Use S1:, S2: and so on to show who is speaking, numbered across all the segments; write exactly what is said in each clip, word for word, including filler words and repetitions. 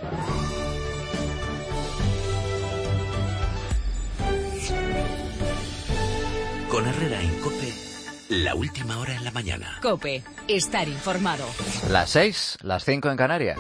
S1: Con Herrera en COPE, la última hora en la mañana.
S2: COPE, estar informado.
S3: Las seis, las cinco en Canarias.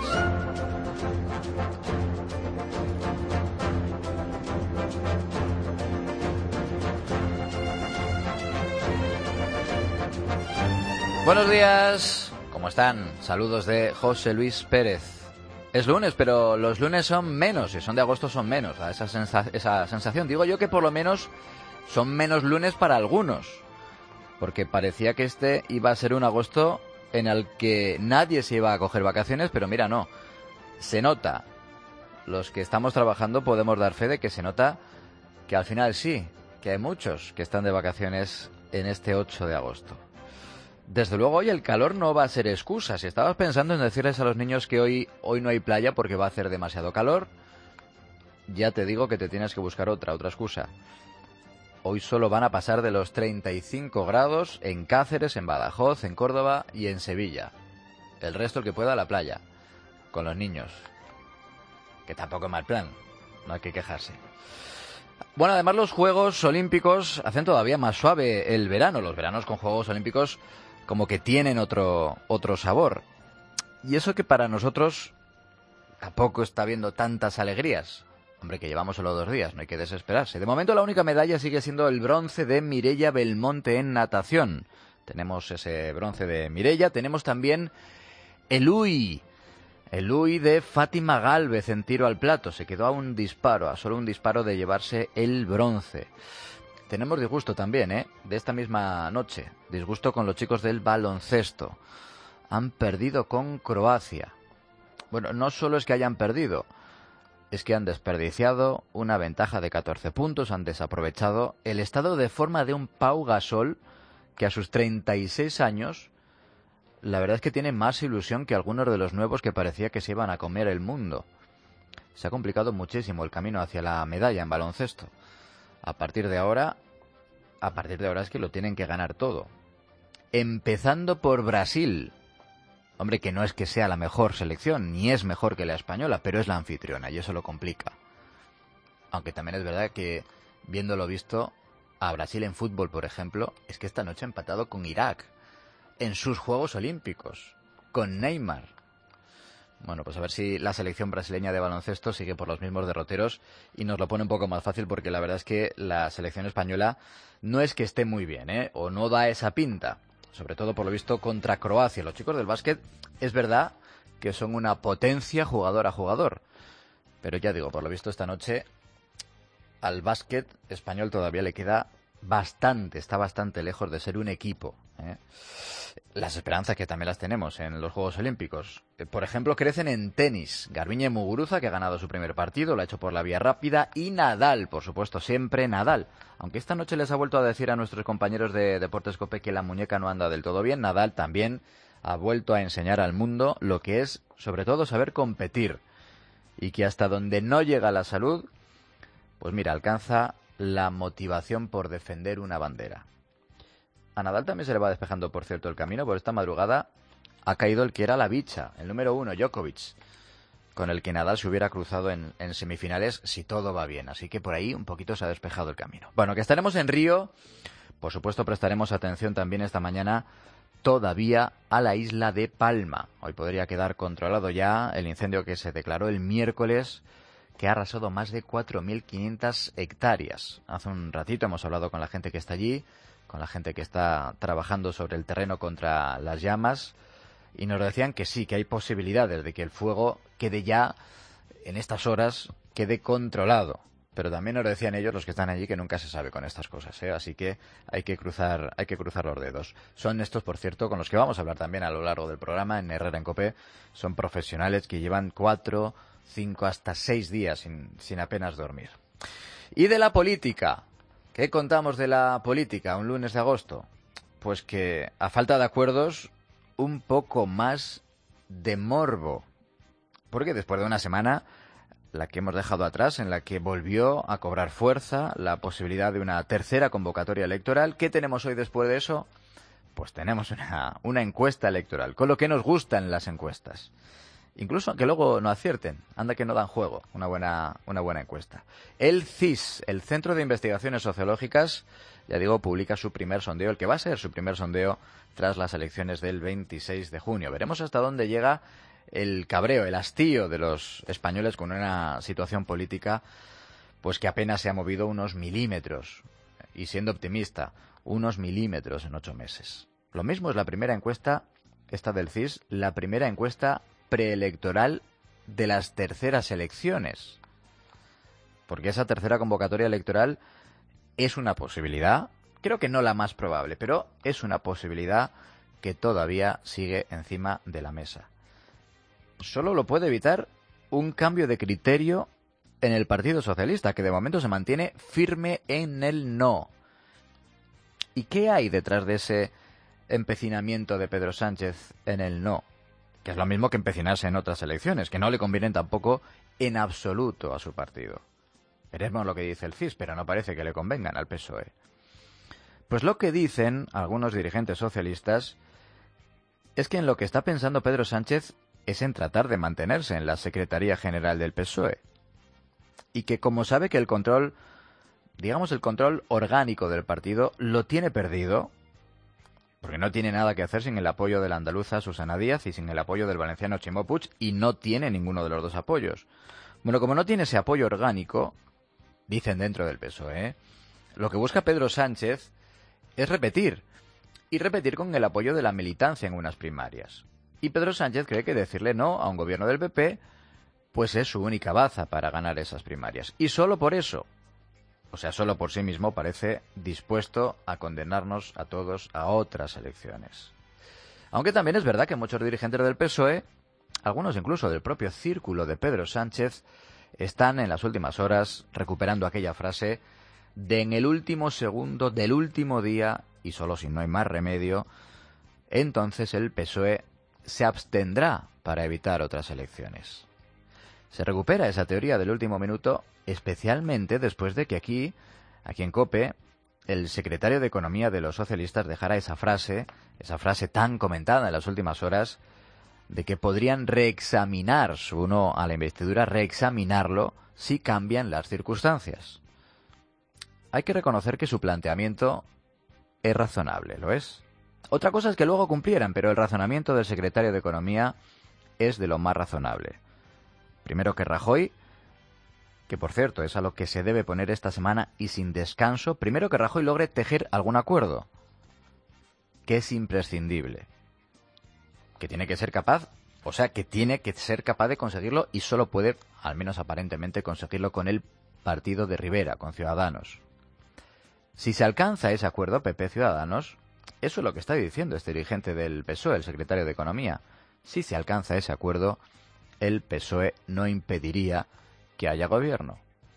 S3: Buenos días, ¿cómo están? Saludos de José Luis Pérez. Es lunes, pero los lunes son menos, y son de agosto son menos. A esa, sensa- esa sensación, digo yo que por lo menos son menos lunes para algunos, porque parecía que este iba a ser un agosto en el que nadie se iba a coger vacaciones, pero mira, no, se nota. Los que estamos trabajando podemos dar fe de que se nota que al final sí, que hay muchos que están de vacaciones en este ocho de agosto. Desde luego hoy el calor no va a ser excusa. Si estabas pensando en decirles a los niños que hoy, hoy no hay playa porque va a hacer demasiado calor, ya te digo que te tienes que buscar otra, otra excusa. Hoy solo van a pasar de los treinta y cinco grados en Cáceres, en Badajoz, en Córdoba y en Sevilla. El resto el que pueda a la playa, con los niños. Que tampoco es mal plan, no hay que quejarse. Bueno, además los Juegos Olímpicos hacen todavía más suave el verano. Los veranos con Juegos Olímpicos como que tienen otro, otro sabor. Y eso que para nosotros tampoco está habiendo tantas alegrías. Hombre, que llevamos solo dos días, no hay que desesperarse. De momento la única medalla sigue siendo el bronce de Mireia Belmonte en natación. Tenemos ese bronce de Mireia, tenemos también el U I. El U I de Fátima Gálvez en tiro al plato. Se quedó a un disparo, a solo un disparo de llevarse el bronce. Tenemos disgusto también, ¿eh? De esta misma noche. Disgusto con los chicos del baloncesto. Han perdido con Croacia. Bueno, no solo es que hayan perdido, es que han desperdiciado una ventaja de catorce puntos, han desaprovechado el estado de forma de un Pau Gasol que a sus treinta y seis años, la verdad es que tiene más ilusión que algunos de los nuevos que parecía que se iban a comer el mundo. Se ha complicado muchísimo el camino hacia la medalla en baloncesto. A partir de ahora, a partir de ahora es que lo tienen que ganar todo. Empezando por Brasil. Hombre, que no es que sea la mejor selección, ni es mejor que la española, pero es la anfitriona y eso lo complica. Aunque también es verdad que, viendo lo visto, a Brasil en fútbol, por ejemplo, es que esta noche ha empatado con Irak. En sus Juegos Olímpicos, con Neymar. Bueno, pues a ver si la selección brasileña de baloncesto sigue por los mismos derroteros y nos lo pone un poco más fácil, porque la verdad es que la selección española no es que esté muy bien, ¿eh? O no da esa pinta, sobre todo por lo visto contra Croacia. Los chicos del básquet es verdad que son una potencia jugador a jugador, pero ya digo, por lo visto esta noche al básquet español todavía le queda bastante, está bastante lejos de ser un equipo, ¿eh? Las esperanzas que también las tenemos en los Juegos Olímpicos. Por ejemplo, crecen en tenis. Garbiñe Muguruza, que ha ganado su primer partido, lo ha hecho por la vía rápida, y Nadal, por supuesto, siempre Nadal. Aunque esta noche les ha vuelto a decir a nuestros compañeros de Deportes COPE que la muñeca no anda del todo bien, Nadal también ha vuelto a enseñar al mundo lo que es, sobre todo, saber competir. Y que hasta donde no llega la salud, pues mira, alcanza la motivación por defender una bandera. A Nadal también se le va despejando, por cierto, el camino. Por esta madrugada ha caído el que era la bicha, el número uno, Djokovic, con el que Nadal se hubiera cruzado en, en semifinales si todo va bien. Así que por ahí un poquito se ha despejado el camino. Bueno, que estaremos en Río. Por supuesto, prestaremos atención también esta mañana todavía a la isla de Palma. Hoy podría quedar controlado ya el incendio que se declaró el miércoles, que ha arrasado más de cuatro mil quinientas hectáreas. Hace un ratito hemos hablado con la gente que está allí, con la gente que está trabajando sobre el terreno contra las llamas, y nos decían que sí, que hay posibilidades de que el fuego quede ya, en estas horas, quede controlado. Pero también nos decían ellos, los que están allí, que nunca se sabe con estas cosas, ¿eh? Así que hay que cruzar, hay que cruzar los dedos. Son estos, por cierto, con los que vamos a hablar también a lo largo del programa en Herrera en COPE. Son profesionales que llevan cuatro, cinco, hasta seis días sin, sin apenas dormir. Y de la política. ¿Qué contamos de la política un lunes de agosto? Pues que, a falta de acuerdos, un poco más de morbo. Porque después de una semana, la que hemos dejado atrás, en la que volvió a cobrar fuerza la posibilidad de una tercera convocatoria electoral, ¿qué tenemos hoy después de eso? Pues tenemos una, una encuesta electoral, con lo que nos gustan las encuestas. Incluso aunque luego no acierten, anda que no dan juego, una buena, una buena encuesta. El C I S, el Centro de Investigaciones Sociológicas, ya digo, publica su primer sondeo, el que va a ser su primer sondeo tras las elecciones del veintiséis de junio. Veremos hasta dónde llega el cabreo, el hastío de los españoles con una situación política pues que apenas se ha movido unos milímetros, y siendo optimista, unos milímetros en ocho meses. Lo mismo es la primera encuesta, esta del C I S, la primera encuesta preelectoral de las terceras elecciones. Porque esa tercera convocatoria electoral es una posibilidad, creo que no la más probable, pero es una posibilidad que todavía sigue encima de la mesa. Solo lo puede evitar un cambio de criterio en el Partido Socialista, que de momento se mantiene firme en el no. ¿Y qué hay detrás de ese empecinamiento de Pedro Sánchez en el no? Que es lo mismo que empecinarse en otras elecciones, que no le convienen tampoco en absoluto a su partido. Veremos lo que dice el C I S, pero no parece que le convengan al P S O E. Pues lo que dicen algunos dirigentes socialistas es que en lo que está pensando Pedro Sánchez es en tratar de mantenerse en la Secretaría General del P S O E. Y que como sabe que el control, digamos el control orgánico del partido, lo tiene perdido, porque no tiene nada que hacer sin el apoyo de la andaluza Susana Díaz y sin el apoyo del valenciano Chimo Puig, y no tiene ninguno de los dos apoyos. Bueno, como no tiene ese apoyo orgánico, dicen dentro del P S O E, lo que busca Pedro Sánchez es repetir, y repetir con el apoyo de la militancia en unas primarias. Y Pedro Sánchez cree que decirle no a un gobierno del P P, pues es su única baza para ganar esas primarias. Y solo por eso, o sea, solo por sí mismo, parece dispuesto a condenarnos a todos a otras elecciones. Aunque también es verdad que muchos dirigentes del P S O E, algunos incluso del propio círculo de Pedro Sánchez, están en las últimas horas recuperando aquella frase de en el último segundo del último día, y solo si no hay más remedio, entonces el P S O E se abstendrá para evitar otras elecciones. Se recupera esa teoría del último minuto, especialmente después de que aquí, aquí en COPE, el secretario de Economía de los socialistas dejara esa frase, esa frase tan comentada en las últimas horas, de que podrían reexaminar su no a la investidura, reexaminarlo si cambian las circunstancias. Hay que reconocer que su planteamiento es razonable, ¿lo es? Otra cosa es que luego cumplieran, pero el razonamiento del secretario de Economía es de lo más razonable. Primero que Rajoy, que por cierto es a lo que se debe poner esta semana y sin descanso, primero que Rajoy logre tejer algún acuerdo, que es imprescindible, que tiene que ser capaz, o sea, que tiene que ser capaz de conseguirlo y solo puede, al menos aparentemente, conseguirlo con el partido de Rivera, con Ciudadanos. Si se alcanza ese acuerdo P P-Ciudadanos, eso es lo que está diciendo este dirigente del P S O E, el secretario de Economía. Si se alcanza ese acuerdo, el P S O E no impediría que haya gobierno.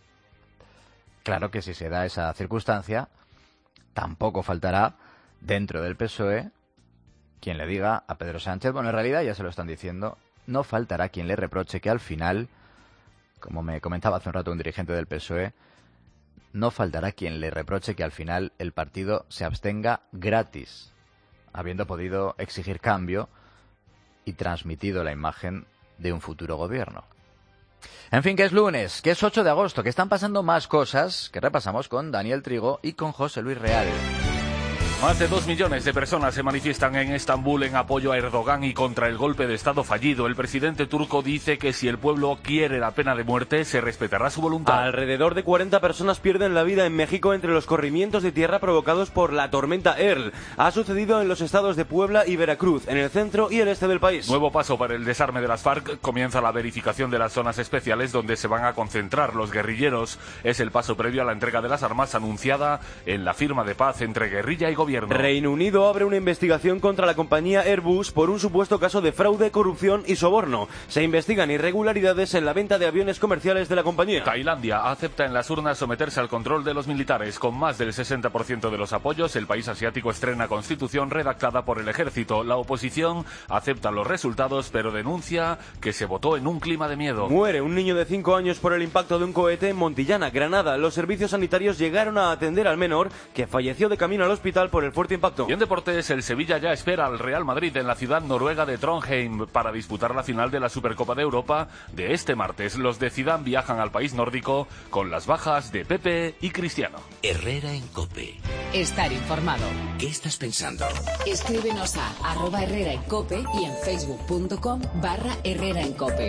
S3: Claro que si se da esa circunstancia, tampoco faltará dentro del P S O E quien le diga a Pedro Sánchez, bueno, en realidad ya se lo están diciendo, no faltará quien le reproche que al final, como me comentaba hace un rato un dirigente del P S O E, no faltará quien le reproche que al final el partido se abstenga gratis, habiendo podido exigir cambio y transmitido la imagen de un futuro gobierno. En fin, que es lunes, que es ocho de agosto, que están pasando más cosas que repasamos con Daniel Trigo y con José Luis Real.
S4: Más de dos millones de personas se manifiestan en Estambul en apoyo a Erdogan y contra el golpe de Estado fallido. El presidente turco dice que si el pueblo quiere la pena de muerte, se respetará su voluntad.
S5: Alrededor de cuarenta personas pierden la vida en México entre los corrimientos de tierra provocados por la tormenta Earl. Ha sucedido en los estados de Puebla y Veracruz, en el centro y el este del país.
S4: Nuevo paso para el desarme de las FARC. Comienza la verificación de las zonas especiales donde se van a concentrar los guerrilleros. Es el paso previo a la entrega de las armas anunciada en la firma de paz entre guerrilla y gobierno.
S5: Reino Unido abre una investigación contra la compañía Airbus por un supuesto caso de fraude, corrupción y soborno. Se investigan irregularidades en la venta de aviones comerciales de la compañía.
S4: Tailandia acepta en las urnas someterse al control de los militares. Con más del sesenta por ciento de los apoyos, el país asiático estrena constitución redactada por el ejército. La oposición acepta los resultados, pero denuncia que se votó en un clima de miedo.
S5: Muere un niño de cinco años por el impacto de un cohete en Montillana, Granada. Los servicios sanitarios llegaron a atender al menor, que falleció de camino al hospital por por el fuerte impacto.
S4: Y en deportes, el Sevilla ya espera al Real Madrid en la ciudad noruega de Trondheim para disputar la final de la Supercopa de Europa de este martes. Los de Zidane viajan al país nórdico con las bajas de Pepe y Cristiano.
S1: Herrera en COPE.
S2: Estar informado.
S1: ¿Qué estás pensando?
S2: Escríbenos a arroba Herrera en COPE y en facebook.com barra Herrera en COPE.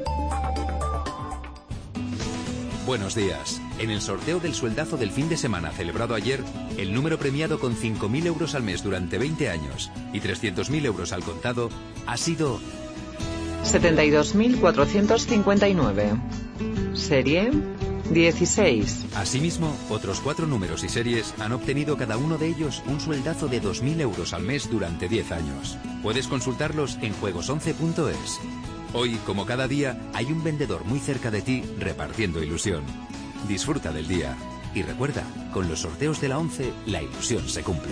S6: Buenos días. En el sorteo del sueldazo del fin de semana celebrado ayer, el número premiado con cinco mil euros al mes durante veinte años y trescientos mil euros al contado ha sido
S7: setenta y dos mil cuatrocientos cincuenta y nueve. Serie dieciséis.
S6: Asimismo, otros cuatro números y series han obtenido cada uno de ellos un sueldazo de dos mil euros al mes durante diez años. Puedes consultarlos en juegos once punto es. Hoy, como cada día, hay un vendedor muy cerca de ti repartiendo ilusión. Disfruta del día. Y recuerda, con los sorteos de la once, la ilusión se cumple.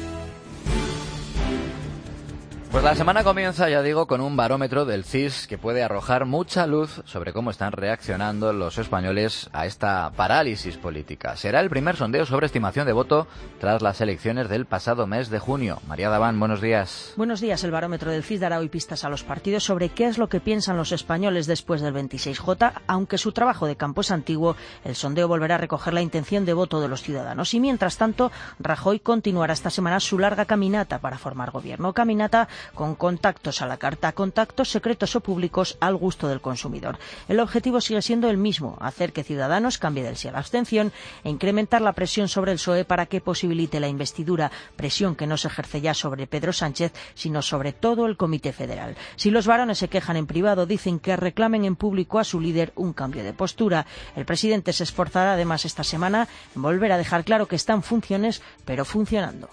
S3: Pues la semana comienza, ya digo, con un barómetro del C I S que puede arrojar mucha luz sobre cómo están reaccionando los españoles a esta parálisis política. Será el primer sondeo sobre estimación de voto tras las elecciones del pasado mes de junio. María Daván, buenos días.
S8: Buenos días. El barómetro del C I S dará hoy pistas a los partidos sobre qué es lo que piensan los españoles después del veintiséis jota. Aunque su trabajo de campo es antiguo, el sondeo volverá a recoger la intención de voto de los ciudadanos. Y mientras tanto, Rajoy continuará esta semana su larga caminata para formar gobierno. Caminata con contactos a la carta, contactos secretos o públicos al gusto del consumidor. El objetivo sigue siendo el mismo, hacer que Ciudadanos cambie del sí a la abstención e incrementar la presión sobre el P S O E para que posibilite la investidura, presión que no se ejerce ya sobre Pedro Sánchez, sino sobre todo el Comité Federal. Si los varones se quejan en privado, dicen que reclamen en público a su líder un cambio de postura. El presidente se esforzará además esta semana en volver a dejar claro que está en funciones, pero funcionando.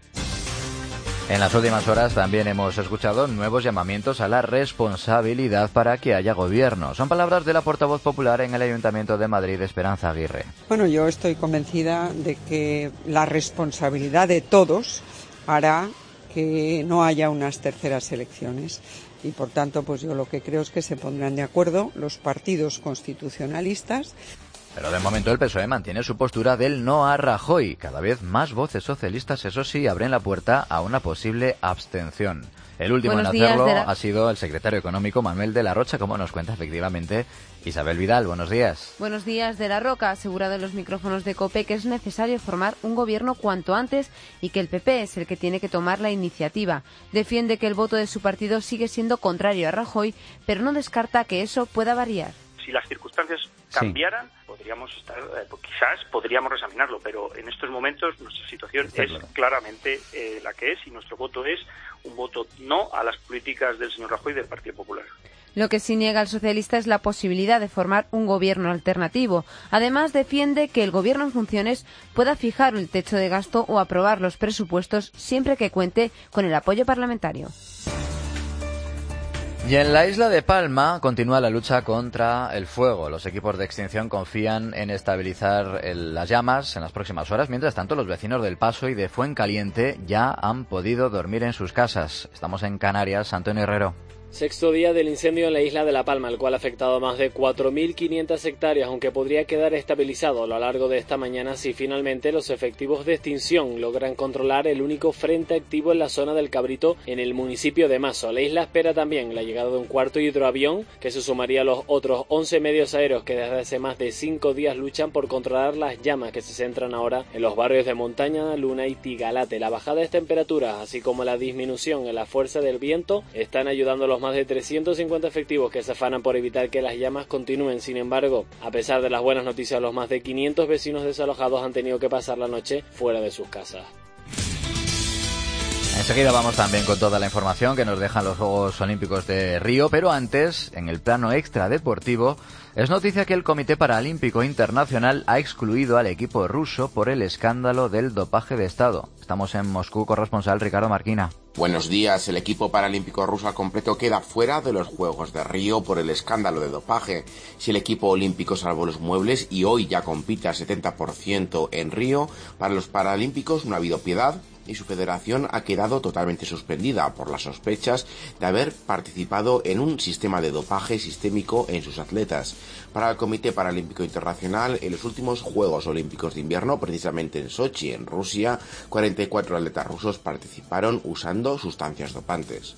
S3: En las últimas horas también hemos escuchado nuevos llamamientos a la responsabilidad para que haya gobierno. Son palabras de la portavoz popular en el Ayuntamiento de Madrid, Esperanza Aguirre.
S9: Bueno, yo estoy convencida de que la responsabilidad de todos hará que no haya unas terceras elecciones. Y por tanto, pues yo lo que creo es que se pondrán de acuerdo los partidos constitucionalistas.
S3: Pero de momento el P S O E mantiene su postura del no a Rajoy. Cada vez más voces socialistas, eso sí, abren la puerta a una posible abstención. El último
S10: Buenos
S3: en hacerlo
S10: días,
S3: ha sido el secretario económico Manuel de la Rocha, como nos cuenta efectivamente Isabel Vidal. Buenos días.
S10: Buenos días. De la Roca ha asegurado en los micrófonos de COPE que es necesario formar un gobierno cuanto antes y que el P P es el que tiene que tomar la iniciativa. Defiende que el voto de su partido sigue siendo contrario a Rajoy, pero no descarta que eso pueda variar.
S11: Si las circunstancias cambiaran, sí, podríamos estar, eh, quizás podríamos reexaminarlo, pero en estos momentos nuestra situación Está es claro. claramente eh, la que es y nuestro voto es un voto no a las políticas del señor Rajoy y del Partido Popular.
S10: Lo que sí niega el socialista es la posibilidad de formar un gobierno alternativo. Además, defiende que el gobierno en funciones pueda fijar el techo de gasto o aprobar los presupuestos siempre que cuente con el apoyo parlamentario.
S3: Y en la isla de Palma continúa la lucha contra el fuego. Los equipos de extinción confían en estabilizar el, las llamas en las próximas horas. Mientras tanto, los vecinos del Paso y de Fuencaliente ya han podido dormir en sus casas. Estamos en Canarias. Antonio Herrero.
S12: Sexto día del incendio en la isla de La Palma, el cual ha afectado a más de cuatro mil quinientas hectáreas, aunque podría quedar estabilizado a lo largo de esta mañana si finalmente los efectivos de extinción logran controlar el único frente activo en la zona del Cabrito, en el municipio de Mazo. La isla espera también la llegada de un cuarto hidroavión, que se sumaría a los otros once medios aéreos que desde hace más de cinco días luchan por controlar las llamas que se centran ahora en los barrios de Montaña, Luna y Tigalate. La bajada de temperaturas, así como la disminución en la fuerza del viento, están ayudando a los más de trescientos cincuenta efectivos que se afanan por evitar que las llamas continúen. Sin embargo, a pesar de las buenas noticias, los más de quinientos vecinos desalojados han tenido que pasar la noche fuera de sus casas.
S3: Enseguida vamos también con toda la información que nos dejan los Juegos Olímpicos de Río, pero antes, en el plano extradeportivo, es noticia que el Comité Paralímpico Internacional ha excluido al equipo ruso por el escándalo del dopaje de Estado. Estamos en Moscú, corresponsal Ricardo Marquina.
S13: Buenos días. El equipo paralímpico ruso al completo queda fuera de los Juegos de Río por el escándalo de dopaje. Si el equipo olímpico salvó los muebles y hoy ya compite al setenta por ciento en Río, para los paralímpicos no ha habido piedad y su federación ha quedado totalmente suspendida por las sospechas de haber participado en un sistema de dopaje sistémico en sus atletas. Para el Comité Paralímpico Internacional, en los últimos Juegos Olímpicos de Invierno, precisamente en Sochi, en Rusia, cuarenta y cuatro atletas rusos participaron usando sustancias dopantes.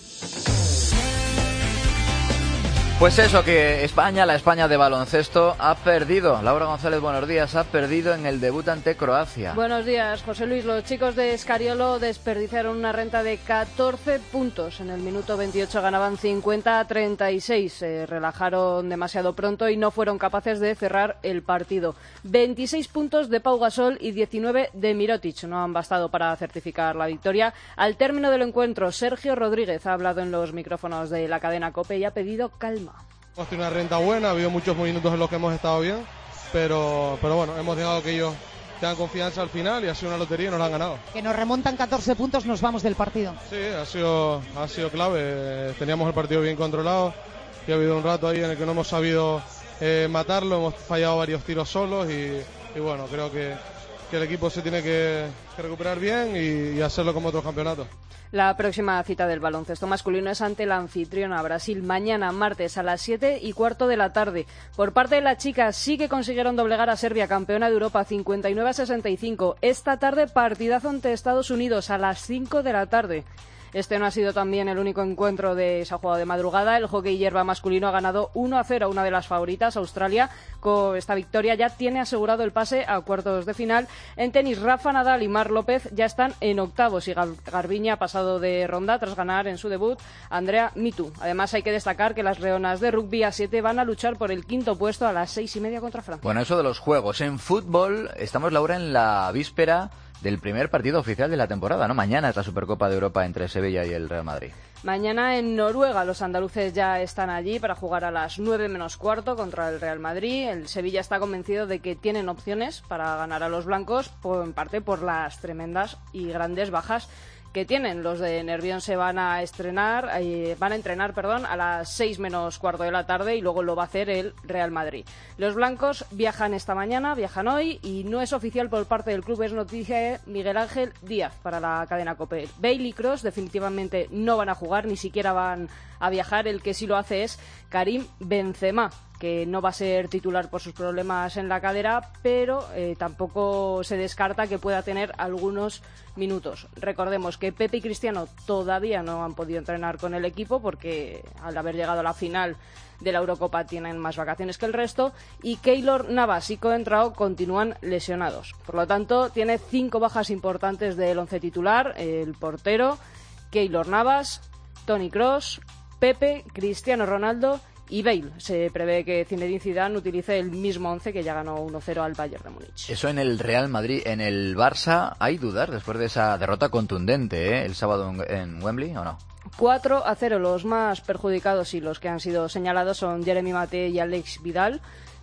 S3: Pues eso, que España, la España de baloncesto, ha perdido. Laura González, buenos días. Ha perdido en el debut ante Croacia.
S14: Buenos días, José Luis. Los chicos de Escariolo desperdiciaron una renta de catorce puntos. En el minuto veintiocho ganaban cincuenta a treinta y seis. Se relajaron demasiado pronto y no fueron capaces de cerrar el partido. veintiséis puntos de Pau Gasol y diecinueve de Mirotic. No han bastado para certificar la victoria. Al término del encuentro, Sergio Rodríguez ha hablado en los micrófonos de la cadena COPE y ha pedido calma.
S15: Hemos tenido una renta buena, ha habido muchos minutos en los que hemos estado bien, pero, pero bueno, hemos dejado que ellos tengan confianza al final y ha sido una lotería y nos la han ganado.
S16: Que nos remontan catorce puntos, nos vamos del partido.
S15: Sí, ha sido, ha sido clave, teníamos el partido bien controlado y ha habido un rato ahí en el que no hemos sabido eh, matarlo, hemos fallado varios tiros solos y, y bueno, creo que, que el equipo se tiene que, que recuperar bien y, y hacerlo como otros campeonatos.
S14: La próxima cita del baloncesto masculino es ante la anfitriona Brasil, mañana martes a las siete y cuarto de la tarde. Por parte de las chicas sí que consiguieron doblegar a Serbia, campeona de Europa, cincuenta y nueve a sesenta y cinco. Esta tarde partidazo ante Estados Unidos a las cinco de la tarde. Este no ha sido también el único encuentro de esa jugada de madrugada. El hockey hierba masculino ha ganado uno a cero a una de las favoritas, Australia. Con esta victoria ya tiene asegurado el pase a cuartos de final. En tenis, Rafa Nadal y Marc López ya están en octavos y Garbiñe ha pasado de ronda tras ganar en su debut a Andrea Mitu. Además, hay que destacar que las leonas de rugby a siete van a luchar por el quinto puesto a las seis y media contra Francia.
S3: Bueno, eso de los juegos. En fútbol estamos, Laura, en la víspera del primer partido oficial de la temporada, ¿no? Mañana es la Supercopa de Europa entre Sevilla y el Real Madrid.
S14: Mañana en Noruega los andaluces ya están allí para jugar a las nueve menos cuarto contra el Real Madrid. El Sevilla está convencido de que tienen opciones para ganar a los blancos, por, en parte por las tremendas y grandes bajas que tienen. Los de Nervión se van a estrenar, eh, van a entrenar, perdón, a las seis menos cuarto de la tarde y luego lo va a hacer el Real Madrid. Los blancos viajan esta mañana, viajan hoy y no es oficial por parte del club, es noticia de Miguel Ángel Díaz para la cadena COPE. Bale y Kroos definitivamente no van a jugar, ni siquiera van a viajar. El que sí lo hace es Karim Benzema, que no va a ser titular por sus problemas en la cadera, pero eh, tampoco se descarta que pueda tener algunos minutos. Recordemos que Pepe y Cristiano todavía no han podido entrenar con el equipo porque al haber llegado a la final de la Eurocopa tienen más vacaciones que el resto, y Keylor Navas y Coentrao continúan lesionados. Por lo tanto, tiene cinco bajas importantes del once titular: el portero, Keylor Navas, Toni Kroos, Pepe, Cristiano Ronaldo y Bale. Se prevé que Zinedine Zidane utilice el mismo once que ya ganó uno cero al Bayern de Múnich.
S3: Eso en el Real Madrid. En el Barça hay dudas después de esa derrota contundente, ¿eh? El sábado en Wembley, ¿o no?
S14: cuatro a cero. Los más perjudicados y los que han sido señalados son Jeremy Maté y Alex Vidal,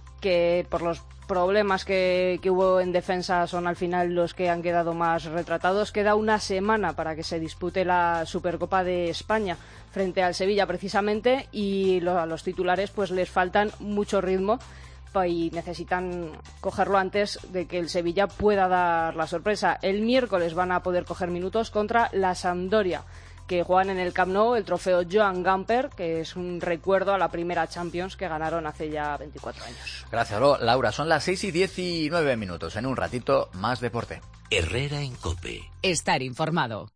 S14: que por los problemas que, que hubo en defensa son al final los que han quedado más retratados. Queda una semana para que se dispute la Supercopa de España frente al Sevilla precisamente, y lo, a los titulares pues les faltan mucho ritmo y necesitan cogerlo antes de que el Sevilla pueda dar la sorpresa. El miércoles van a poder coger minutos contra la Sampdoria, que juegan en el Camp Nou el trofeo Joan Gamper, que es un recuerdo a la primera Champions que ganaron hace ya veinticuatro años.
S3: Gracias, Laura. Son las seis y diecinueve minutos. En un ratito, más deporte.
S1: Herrera en COPE.
S2: Estar informado.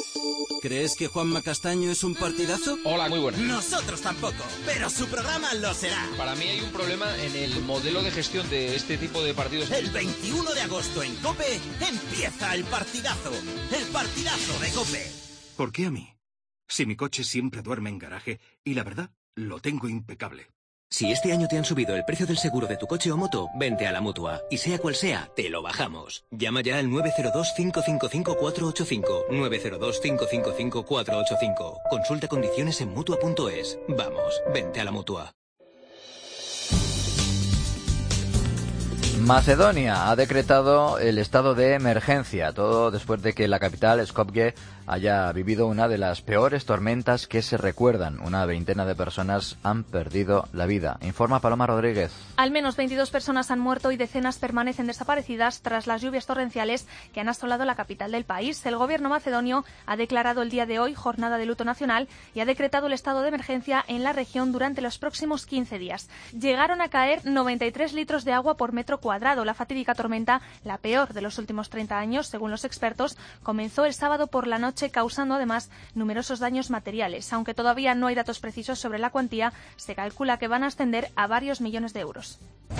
S17: ¿Crees que Juanma Castaño es un partidazo?
S18: Hola, muy buenas.
S17: Nosotros tampoco, pero su programa lo será.
S18: Para mí hay un problema en el modelo de gestión de este tipo de partidos.
S17: El veintiuno de agosto en COPE empieza el partidazo. El partidazo de COPE.
S19: ¿Por qué a mí? Si mi coche siempre duerme en garaje y la verdad, lo tengo impecable.
S20: Si este año te han subido el precio del seguro de tu coche o moto, vente a la Mutua. Y sea cual sea, te lo bajamos. Llama ya al nueve cero dos, cinco cinco cinco, cuatro ocho cinco. nueve cero dos, cinco cinco cinco, cuatro ocho cinco. Consulta condiciones en Mutua punto es. Vamos, vente a la Mutua.
S3: Macedonia ha decretado el estado de emergencia, todo después de que la capital, Skopje, haya vivido una de las peores tormentas que se recuerdan. Una veintena de personas han perdido la vida. Informa Paloma Rodríguez.
S21: Al menos veintidós personas han muerto y decenas permanecen desaparecidas tras las lluvias torrenciales que han asolado la capital del país. El gobierno macedonio ha declarado el día de hoy jornada de luto nacional y ha decretado el estado de emergencia en la región durante los próximos quince días. Llegaron a caer noventa y tres litros de agua por metro cuadrado. La fatídica tormenta, la peor de los últimos treinta años, según los expertos, comenzó el sábado por la noche, causando además numerosos daños materiales. Aunque todavía no hay datos precisos sobre la cuantía, se calcula que van a ascender a varios millones de euros.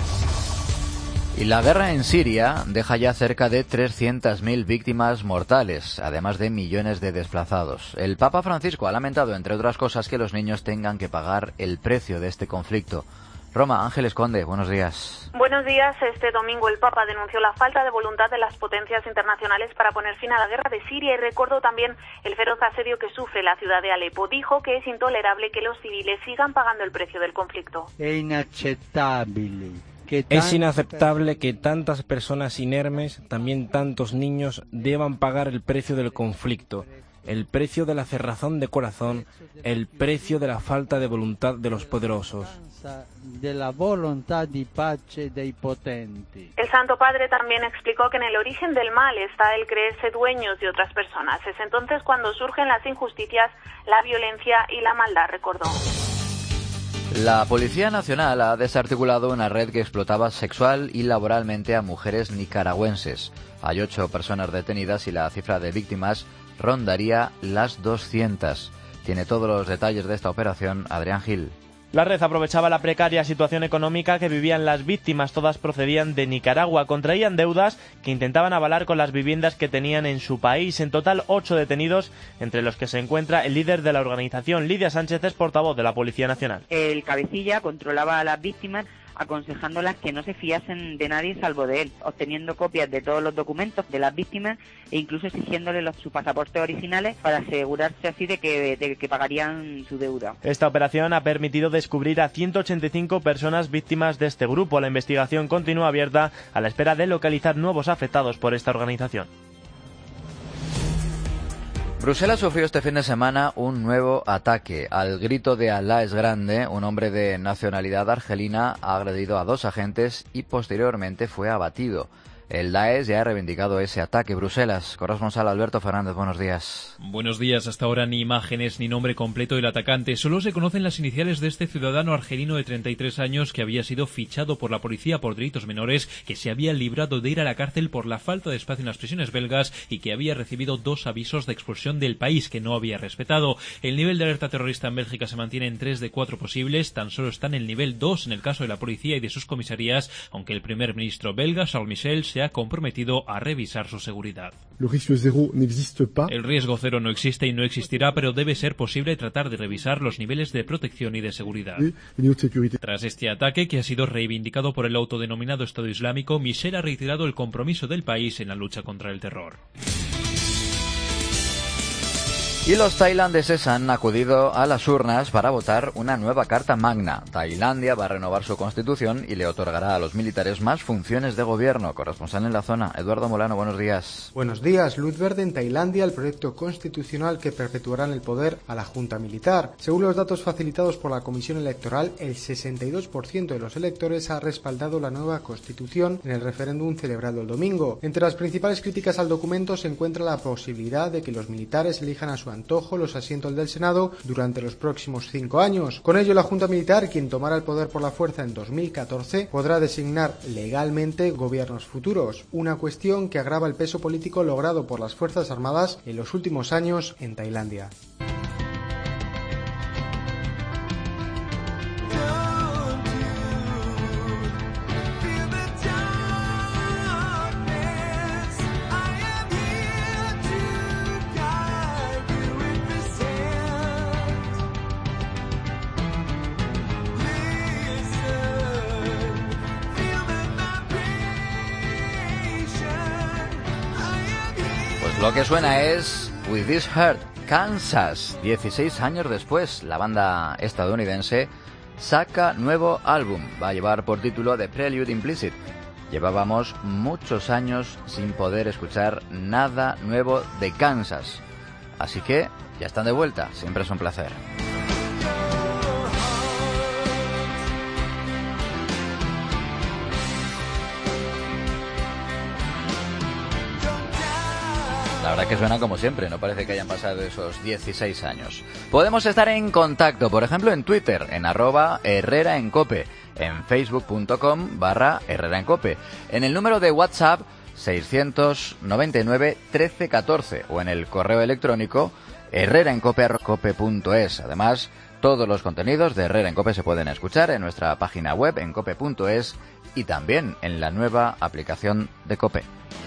S3: Y la guerra en Siria deja ya cerca de trescientas mil víctimas mortales, además de millones de desplazados. El Papa Francisco ha lamentado, entre otras cosas, que los niños tengan que pagar el precio de este conflicto. Roma, Ángeles Conde, buenos días.
S22: Buenos días. Este domingo el Papa denunció la falta de voluntad de las potencias internacionales para poner fin a la guerra de Siria y recordó también el feroz asedio que sufre la ciudad de Alepo. Dijo que es intolerable que los civiles sigan pagando el precio del conflicto.
S23: Es inaceptable.
S24: Es inaceptable que tantas personas inermes, también tantos niños, deban pagar el precio del conflicto, el precio de la cerrazón de corazón, el precio de la falta de voluntad de los poderosos.
S23: De la voluntad de pace dei potenti.
S22: El Santo Padre también explicó que en el origen del mal está el creerse dueños de otras personas. Es entonces cuando surgen las injusticias, la violencia y la maldad, recordó.
S3: La Policía Nacional ha desarticulado una red que explotaba sexual y laboralmente a mujeres nicaragüenses. Hay ocho personas detenidas y la cifra de víctimas rondaría las doscientas. Tiene todos los detalles de esta operación Adrián Gil.
S25: La red aprovechaba la precaria situación económica que vivían las víctimas. Todas procedían de Nicaragua. Contraían deudas que intentaban avalar con las viviendas que tenían en su país. En total, ocho detenidos, entre los que se encuentra el líder de la organización. Lidia Sánchez es portavoz de la Policía Nacional.
S26: El cabecilla controlaba a las víctimas, aconsejándolas que no se fiasen de nadie salvo de él, obteniendo copias de todos los documentos de las víctimas e incluso exigiéndoles los, sus pasaportes originales para asegurarse así de que, de que pagarían su deuda.
S25: Esta operación ha permitido descubrir a ciento ochenta y cinco personas víctimas de este grupo. La investigación continúa abierta a la espera de localizar nuevos afectados por esta organización.
S3: Bruselas sufrió este fin de semana un nuevo ataque. Al grito de Alá es grande, un hombre de nacionalidad argelina ha agredido a dos agentes y posteriormente fue abatido. El Daesh ya ha reivindicado ese ataque. Bruselas, corresponsal Alberto Fernández, buenos días.
S27: Buenos días. Hasta ahora ni imágenes ni nombre completo del atacante. Solo se conocen las iniciales de este ciudadano argelino de treinta y tres años que había sido fichado por la policía por delitos menores, que se había librado de ir a la cárcel por la falta de espacio en las prisiones belgas y que había recibido dos avisos de expulsión del país que no había respetado. El nivel de alerta terrorista en Bélgica se mantiene en tres de cuatro posibles. Tan solo está en el nivel dos en el caso de la policía y de sus comisarías, aunque el primer ministro belga, Charles Michel, se ha comprometido a revisar su seguridad. El riesgo cero no existe y no existirá, pero debe ser posible tratar de revisar los niveles de protección y de seguridad. Tras este ataque, que ha sido reivindicado por el autodenominado Estado Islámico, Michel ha reiterado el compromiso del país en la lucha contra el terror.
S3: Y los tailandeses han acudido a las urnas para votar una nueva Carta Magna. Tailandia va a renovar su constitución y le otorgará a los militares más funciones de gobierno. Corresponsal en la zona, Eduardo Molano, buenos días.
S28: Buenos días. Luz verde en Tailandia al proyecto constitucional que perpetuará en el poder a la Junta Militar. Según los datos facilitados por la Comisión Electoral, el sesenta y dos por ciento de los electores ha respaldado la nueva constitución en el referéndum celebrado el domingo. Entre las principales críticas al documento se encuentra la posibilidad de que los militares elijan a su antojo los asientos del Senado durante los próximos cinco años. Con ello, la Junta Militar, quien tomará el poder por la fuerza en dos mil catorce, podrá designar legalmente gobiernos futuros, una cuestión que agrava el peso político logrado por las Fuerzas Armadas en los últimos años en Tailandia.
S3: Lo que suena es With This Heart, Kansas. dieciséis años después, la banda estadounidense saca nuevo álbum. Va a llevar por título The Prelude Implicit. Llevábamos muchos años sin poder escuchar nada nuevo de Kansas. Así que ya están de vuelta, siempre es un placer. La verdad que suena como siempre, no parece que hayan pasado esos dieciséis años. Podemos estar en contacto, por ejemplo, en Twitter, en arroba Herrera en Cope, en facebook.com barra Herrera en Cope, en el número de WhatsApp seiscientos noventa y nueve trece catorce o en el correo electrónico herreraencope arroba cope punto es. Además, todos los contenidos de Herrera en Cope se pueden escuchar en nuestra página web en cope punto es y también en la nueva aplicación de Cope.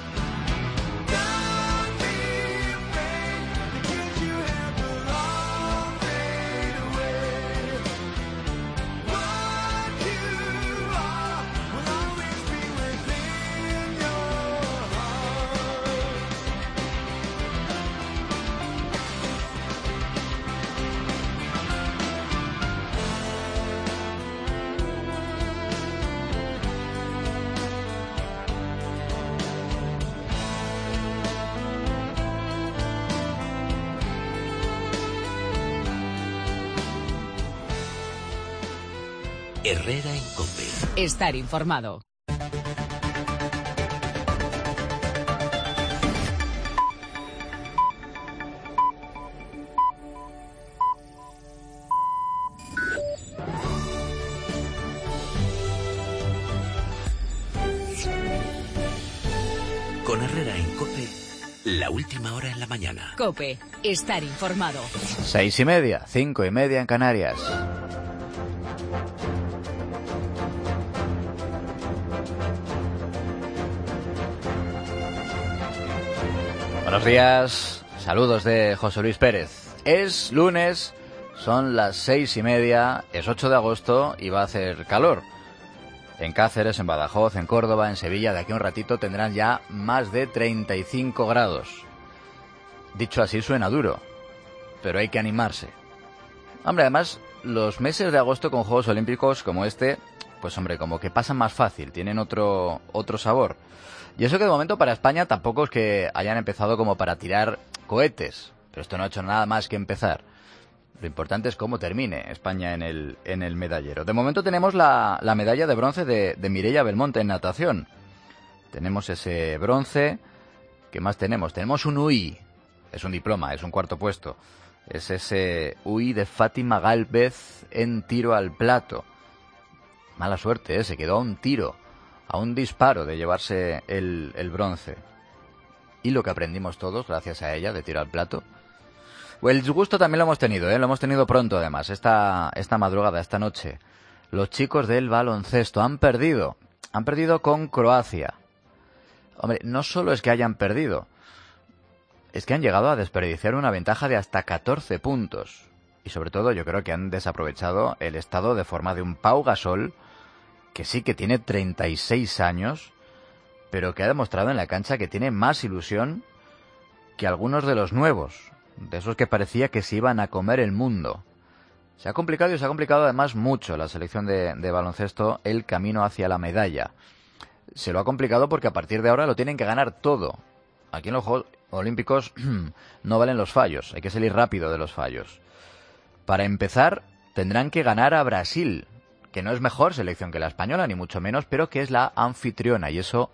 S1: Herrera en Cope.
S2: Estar informado.
S1: Con Herrera en Cope, la última hora en la mañana.
S2: Cope, estar informado.
S3: Seis y media, cinco y media en Canarias. Buenos días, saludos de José Luis Pérez. Es lunes, son las seis y media, es ocho de agosto y va a hacer calor. En Cáceres, en Badajoz, en Córdoba, en Sevilla, de aquí a un ratito tendrán ya más de treinta y cinco grados. Dicho así suena duro, pero hay que animarse. Hombre, además, los meses de agosto con Juegos Olímpicos como este, pues hombre, como que pasan más fácil, tienen otro, otro sabor. Y eso que de momento para España tampoco es que hayan empezado como para tirar cohetes, pero esto no ha hecho nada más que empezar. Lo importante es cómo termine España en el, en el medallero. De momento tenemos la, la medalla de bronce de, de Mireia Belmonte en natación. Tenemos ese bronce. ¿Qué más tenemos? Tenemos un U I. Es un diploma, es un cuarto puesto. Es ese U I de Fátima Gálvez en tiro al plato. Mala suerte, ¿eh? Se quedó a un tiro, a un disparo de llevarse el, el bronce. Y lo que aprendimos todos gracias a ella de tiro al plato. El disgusto también lo hemos tenido, ¿eh? Lo hemos tenido pronto además, esta, esta madrugada, esta noche. Los chicos del baloncesto han perdido, han perdido con Croacia. Hombre, no solo es que hayan perdido, es que han llegado a desperdiciar una ventaja de hasta catorce puntos. Y sobre todo yo creo que han desaprovechado el estado de forma de un Pau Gasol, que sí que tiene treinta y seis años, pero que ha demostrado en la cancha que tiene más ilusión que algunos de los nuevos, de esos que parecía que se iban a comer el mundo. Se ha complicado y se ha complicado además mucho la selección de, de baloncesto el camino hacia la medalla. Se lo ha complicado porque a partir de ahora lo tienen que ganar todo. Aquí en los Juegos Olímpicos no valen los fallos, hay que salir rápido de los fallos. Para empezar, tendrán que ganar a Brasil, que no es mejor selección que la española, ni mucho menos, pero que es la anfitriona, y eso,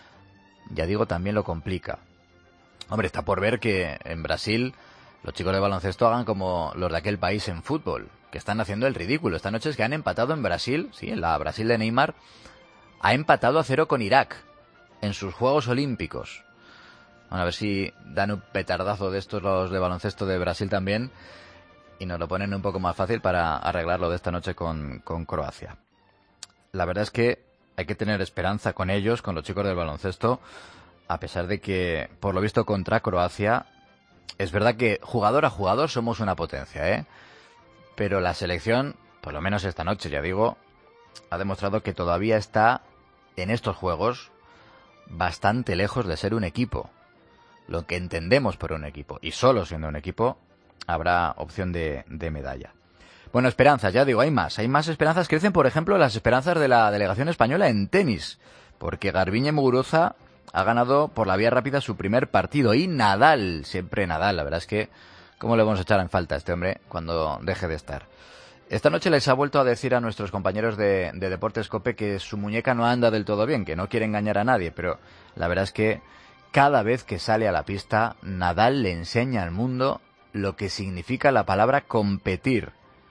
S3: ya digo, también lo complica. Hombre, está por ver que en Brasil los chicos de baloncesto hagan como los de aquel país en fútbol, que están haciendo el ridículo. Esta noche es que han empatado en Brasil, sí, en la Brasil de Neymar, ha empatado a cero con Irak en sus Juegos Olímpicos. Bueno, a ver si dan un petardazo de estos los de baloncesto de Brasil también y nos lo ponen un poco más fácil para arreglarlo de esta noche con, con Croacia. La verdad es que hay que tener esperanza con ellos, con los chicos del baloncesto, a pesar de que, por lo visto, contra Croacia, es verdad que jugador a jugador somos una potencia, ¿eh? Pero la selección, por lo menos esta noche, ya digo, ha demostrado que todavía está, en estos juegos, bastante lejos de ser un equipo. Lo que entendemos por un equipo. Y solo siendo un equipo, habrá opción de, de medalla. Bueno, esperanzas, ya digo, hay más. Hay más esperanzas. Crecen, por ejemplo, las esperanzas de la delegación española en tenis. Porque Garbiñe Muguruza ha ganado por la vía rápida su primer partido. Y Nadal, siempre Nadal, la verdad es que ¿Cómo le vamos a echar en falta a este hombre cuando deje de estar? Esta noche les ha vuelto a decir a nuestros compañeros de, de Deportes COPE que su muñeca no anda del todo bien, que no quiere engañar a nadie, pero la verdad es que cada vez que sale a la pista, Nadal le enseña al mundo lo que significa la palabra competir.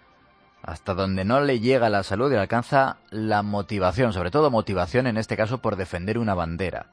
S3: Hasta donde no le llega la salud y alcanza la motivación, sobre todo motivación en este caso por defender una bandera.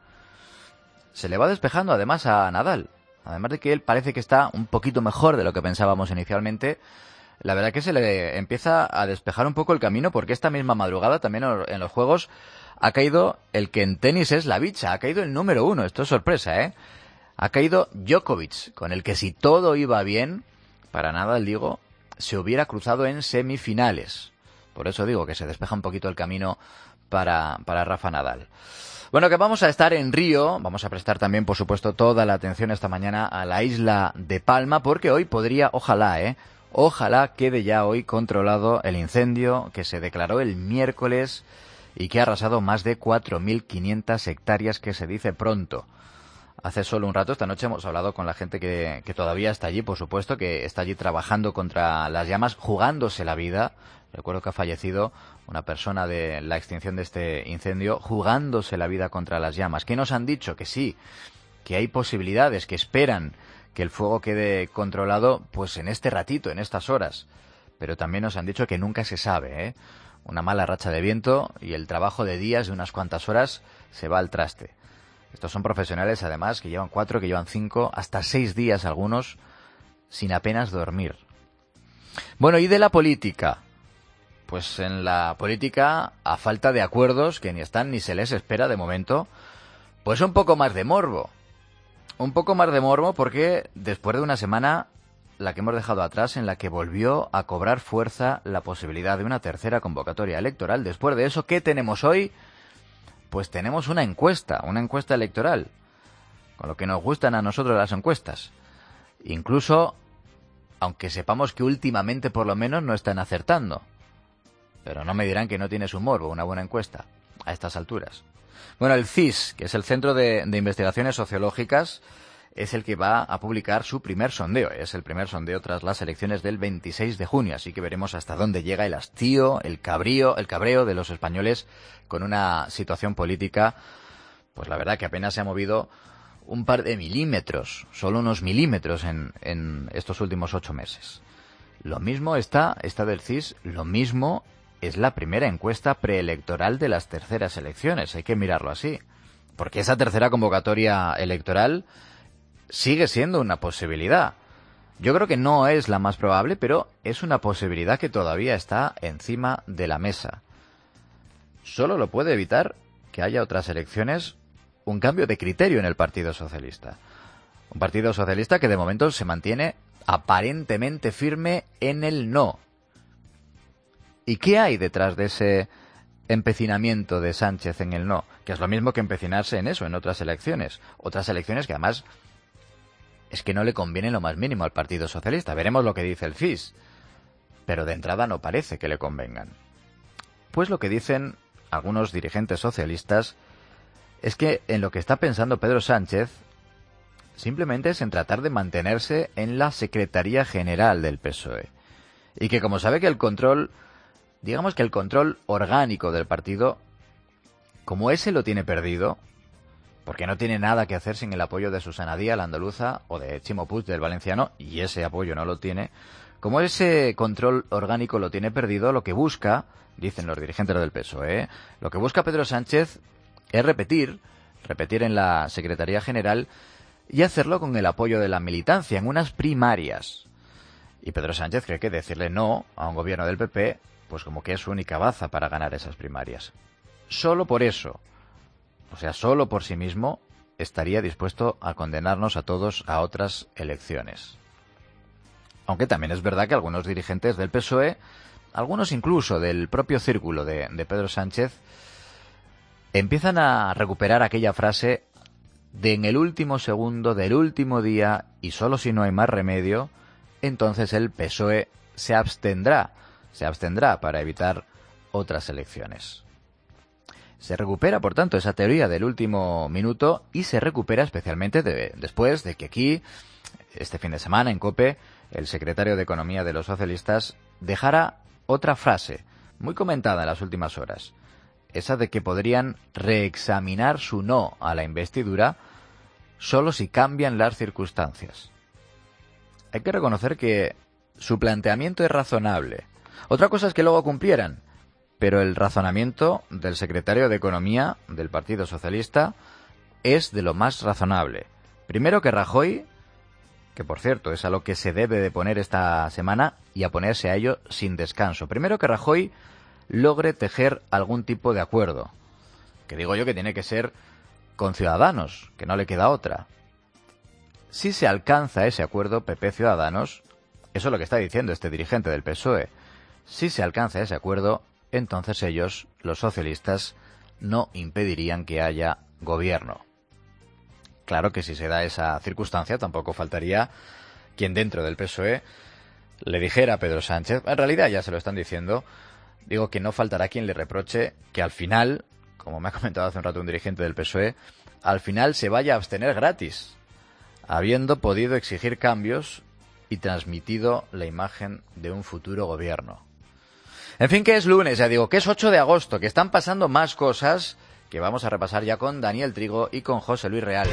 S3: Se le va despejando además a Nadal, además de que él parece que está un poquito mejor de lo que pensábamos inicialmente. La verdad que se le empieza a despejar un poco el camino porque esta misma madrugada también en los juegos ha caído el que en tenis es la bicha, ha caído el número uno, esto es sorpresa, ¿eh? Ha caído Djokovic, con el que si todo iba bien, para Nadal digo, se hubiera cruzado en semifinales. Por eso digo que se despeja un poquito el camino para, para Rafa Nadal. Bueno, que vamos a estar en Río, vamos a prestar también, por supuesto, toda la atención esta mañana a la isla de Palma, porque hoy podría, ojalá, ¿eh? Ojalá quede ya hoy controlado el incendio que se declaró el miércoles y que ha arrasado más de cuatro mil quinientas hectáreas, que se dice pronto. Hace solo un rato, esta noche, hemos hablado con la gente que, que todavía está allí, por supuesto, que está allí trabajando contra las llamas, jugándose la vida. Recuerdo que ha fallecido una persona de la extinción de este incendio, jugándose la vida contra las llamas. ¿Qué nos han dicho? Que sí, que hay posibilidades, que esperan que el fuego quede controlado pues en este ratito, en estas horas. Pero también nos han dicho que nunca se sabe, ¿eh? Una mala racha de viento y el trabajo de días de unas cuantas horas se va al traste. Estos son profesionales, además, que llevan cuatro, que llevan cinco, hasta seis días algunos, sin apenas dormir. Bueno, ¿y de la política? Pues en la política, a falta de acuerdos, que ni están ni se les espera de momento, pues un poco más de morbo. Un poco más de morbo porque después de una semana, la que hemos dejado atrás, en la que volvió a cobrar fuerza la posibilidad de una tercera convocatoria electoral, después de eso, ¿qué tenemos hoy? Pues tenemos una encuesta, una encuesta electoral, con lo que nos gustan a nosotros las encuestas. Incluso, aunque sepamos que últimamente por lo menos no están acertando. Pero no me dirán que no tiene su morbo una buena encuesta a estas alturas. Bueno, el C I S, que es el Centro de, de Investigaciones Sociológicas, es el que va a publicar su primer sondeo. Es el primer sondeo tras las elecciones del veintiséis de junio, así que veremos hasta dónde llega el hastío, el cabrío, el cabreo de los españoles con una situación política, pues la verdad que apenas se ha movido un par de milímetros, solo unos milímetros en, en estos últimos ocho meses. Lo mismo está, esta del C I S, lo mismo es la primera encuesta preelectoral de las terceras elecciones, hay que mirarlo así, porque esa tercera convocatoria electoral sigue siendo una posibilidad. Yo creo que no es la más probable, pero es una posibilidad que todavía está encima de la mesa. Solo lo puede evitar que haya otras elecciones un cambio de criterio en el Partido Socialista. Un Partido Socialista que de momento se mantiene aparentemente firme en el no. ¿Y qué hay detrás de ese empecinamiento de Sánchez en el no? Que es lo mismo que empecinarse en eso, en otras elecciones. Otras elecciones que además es que no le conviene lo más mínimo al Partido Socialista. Veremos lo que dice el C I S. Pero de entrada no parece que le convengan. Pues lo que dicen algunos dirigentes socialistas es que en lo que está pensando Pedro Sánchez simplemente es en tratar de mantenerse en la Secretaría General del P S O E. Y que como sabe que el control, digamos que el control orgánico del partido, como ese lo tiene perdido, porque no tiene nada que hacer sin el apoyo de Susana Díaz, la andaluza, o de Chimo Puig, del valenciano, y ese apoyo no lo tiene, como ese control orgánico lo tiene perdido, lo que busca, dicen los dirigentes del P S O E, lo que busca Pedro Sánchez es repetir, repetir en la Secretaría General y hacerlo con el apoyo de la militancia en unas primarias. Y Pedro Sánchez cree que decirle no a un gobierno del P P, pues como que es su única baza para ganar esas primarias. Solo por eso, o sea, solo por sí mismo, estaría dispuesto a condenarnos a todos a otras elecciones. Aunque también es verdad que algunos dirigentes del P S O E, algunos incluso del propio círculo de, de Pedro Sánchez, empiezan a recuperar aquella frase de en el último segundo del último día y solo si no hay más remedio, entonces el P S O E se abstendrá, se abstendrá para evitar otras elecciones. Se recupera, por tanto, esa teoría del último minuto y se recupera especialmente de, después de que aquí, este fin de semana en COPE, el secretario de Economía de los socialistas, dejara otra frase, muy comentada en las últimas horas, esa de que podrían reexaminar su no a la investidura solo si cambian las circunstancias. Hay que reconocer que su planteamiento es razonable. Otra cosa es que luego cumplieran, pero el razonamiento del secretario de Economía del Partido Socialista es de lo más razonable. Primero, que Rajoy, que por cierto es a lo que se debe de poner esta semana y a ponerse a ello sin descanso. Primero, que Rajoy logre tejer algún tipo de acuerdo, que digo yo que tiene que ser con Ciudadanos, que no le queda otra. Si se alcanza ese acuerdo P P Ciudadanos, eso es lo que está diciendo este dirigente del P S O E, si se alcanza ese acuerdo, entonces ellos, los socialistas, no impedirían que haya gobierno. Claro que si se da esa circunstancia, tampoco faltaría quien dentro del P S O E le dijera a Pedro Sánchez, en realidad ya se lo están diciendo, digo que no faltará quien le reproche que al final, como me ha comentado hace un rato un dirigente del P S O E, al final se vaya a abstener gratis, habiendo podido exigir cambios y transmitido la imagen de un futuro gobierno. En fin, que es lunes, ya digo, que es ocho de agosto, que están pasando más cosas que vamos a repasar ya con Daniel Trigo y con José Luis Real.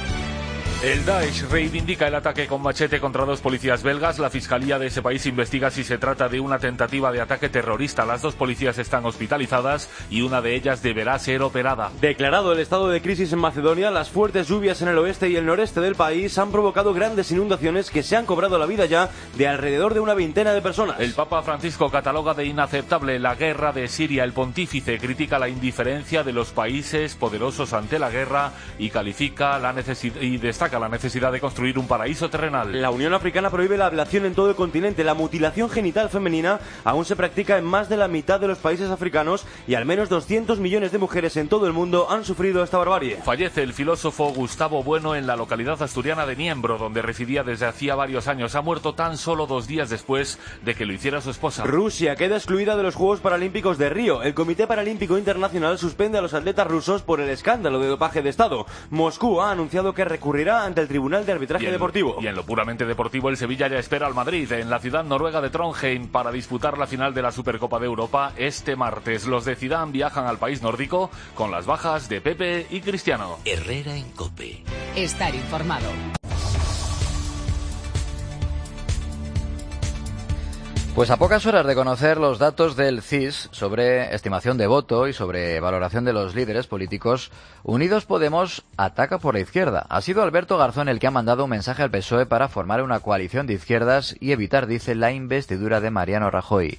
S4: El Daesh reivindica el ataque con machete contra dos policías belgas. La fiscalía de ese país investiga si se trata de una tentativa de ataque terrorista. Las dos policías están hospitalizadas y una de ellas deberá ser operada.
S5: Declarado el estado de crisis en Macedonia, las fuertes lluvias en el oeste y el noreste del país han provocado grandes inundaciones que se han cobrado la vida ya de alrededor de una veintena de personas.
S4: El Papa Francisco cataloga de inaceptable la guerra de Siria. El pontífice critica la indiferencia de los países poderosos ante la guerra y califica la necesidad y destaca la necesidad de construir un paraíso terrenal.
S5: La Unión Africana prohíbe la ablación en todo el continente. La mutilación genital femenina aún se practica en más de la mitad de los países africanos y al menos doscientos millones de mujeres en todo el mundo han sufrido esta barbarie.
S4: Fallece el filósofo Gustavo Bueno en la localidad asturiana de Niembro, donde residía desde hacía varios años. Ha muerto tan solo dos días después de que lo hiciera su esposa.
S5: Rusia queda excluida de los Juegos Paralímpicos de Río. El Comité Paralímpico Internacional suspende a los atletas rusos por el escándalo de dopaje de Estado. Moscú ha anunciado que recurrirá ante el Tribunal de Arbitraje
S4: y en,
S5: Deportivo.
S4: Y en lo puramente deportivo, el Sevilla ya espera al Madrid en la ciudad noruega de Trondheim para disputar la final de la Supercopa de Europa este martes. Los de Zidane viajan al país nórdico con las bajas de Pepe y Cristiano.
S1: Herrera en COPE.
S2: Estar informado.
S3: Pues a pocas horas de conocer los datos del C I S sobre estimación de voto y sobre valoración de los líderes políticos, Unidos Podemos ataca por la izquierda. Ha sido Alberto Garzón el que ha mandado un mensaje al P S O E para formar una coalición de izquierdas y evitar, dice, la investidura de Mariano Rajoy.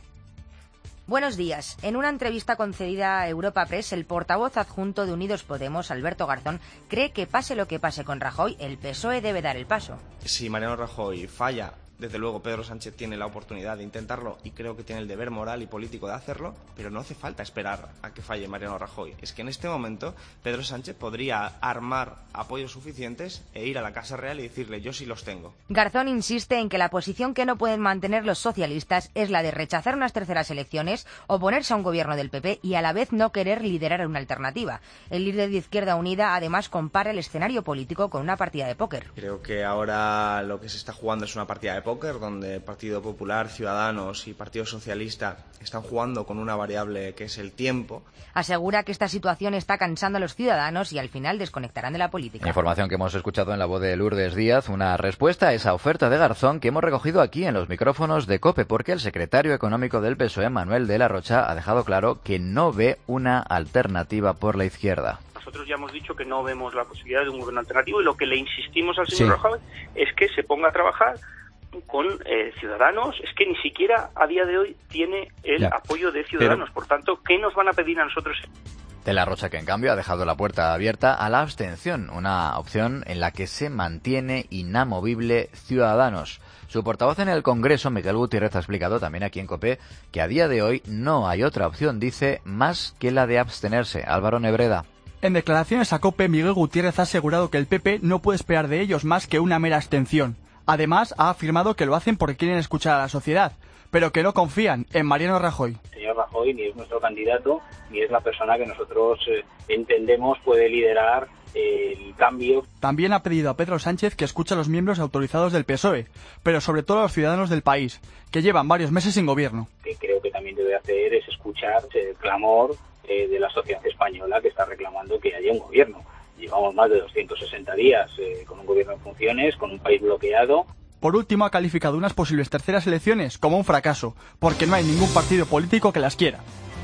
S6: Buenos días. En una entrevista concedida a Europa Press, el portavoz adjunto de Unidos Podemos, Alberto Garzón, cree que pase lo que pase con Rajoy, el P S O E debe dar el paso.
S7: Si Mariano Rajoy falla, desde luego Pedro Sánchez tiene la oportunidad de intentarlo y creo que tiene el deber moral y político de hacerlo, pero no hace falta esperar a que falle Mariano Rajoy. Es que en este momento Pedro Sánchez podría armar apoyos suficientes e ir a la Casa Real y decirle yo sí los tengo.
S6: Garzón insiste en que la posición que no pueden mantener los socialistas es la de rechazar unas terceras elecciones, oponerse a un gobierno del P P y a la vez no querer liderar una alternativa. El líder de Izquierda Unida además compara el escenario político con una partida de póker.
S7: Creo que ahora lo que se está jugando es una partida de póker donde Partido Popular, Ciudadanos y Partido Socialista están jugando con una variable que es el tiempo.
S6: Asegura que esta situación está cansando a los ciudadanos y al final desconectarán de la política.
S3: Información que hemos escuchado en la voz de Lourdes Díaz, una respuesta a esa oferta de Garzón que hemos recogido aquí en los micrófonos de COPE, porque el secretario económico del P S O E, Manuel de la Rocha, ha dejado claro que no ve una alternativa por la izquierda.
S8: Nosotros ya hemos dicho que no vemos la posibilidad de un gobierno alternativo y lo que le insistimos al señor
S3: Sí.
S8: Rajoy es que se ponga a trabajar con eh, Ciudadanos. Es que ni siquiera a día de hoy tiene el
S3: Ya.
S8: apoyo de Ciudadanos.
S3: Pero...
S8: Por tanto, ¿qué nos van a pedir a nosotros?
S3: De la Rocha, que en cambio ha dejado la puerta abierta a la abstención, una opción en la que se mantiene inamovible Ciudadanos. Su portavoz en el Congreso, Miguel Gutiérrez, ha explicado también aquí en COPE que a día de hoy no hay otra opción, dice, más que la de abstenerse. Álvaro Nebreda.
S9: En declaraciones a COPE, Miguel Gutiérrez ha asegurado que el P P no puede esperar de ellos más que una mera abstención. Además, ha afirmado que lo hacen porque quieren escuchar a la sociedad, pero que no confían en Mariano Rajoy.
S10: El señor Rajoy ni es nuestro candidato, ni es la persona que nosotros eh, entendemos puede liderar el cambio.
S9: También ha pedido a Pedro Sánchez que escuche a los miembros autorizados del P S O E, pero sobre todo a los ciudadanos del país, que llevan varios meses sin gobierno.
S10: Que creo que también debe hacer es escuchar el clamor eh, de la sociedad española que está reclamando que haya un gobierno. Llevamos más de doscientos sesenta días eh, con un gobierno en funciones, con un país bloqueado.
S9: Por último, ha calificado unas posibles terceras elecciones como un fracaso, porque no hay ningún partido político que las quiera.